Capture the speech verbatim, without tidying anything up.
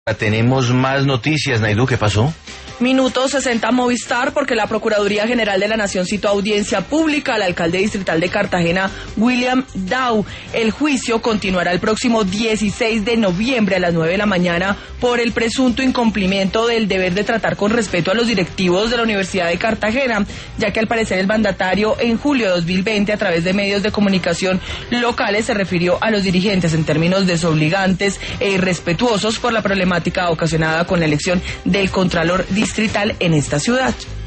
Tenemos más noticias, Naidu, ¿qué pasó? Minuto sesenta Movistar, porque la Procuraduría General de la Nación citó a audiencia pública al alcalde distrital de Cartagena, William Dow. El juicio continuará el próximo dieciséis de noviembre a las nueve de la mañana por el presunto incumplimiento del deber de tratar con respeto a los directivos de la Universidad de Cartagena, ya que al parecer el mandatario en julio de dos mil veinte a través de medios de comunicación locales se refirió a los dirigentes en términos desobligantes e irrespetuosos por la problemática ocasionada con la elección del Contralor Distrital en esta ciudad.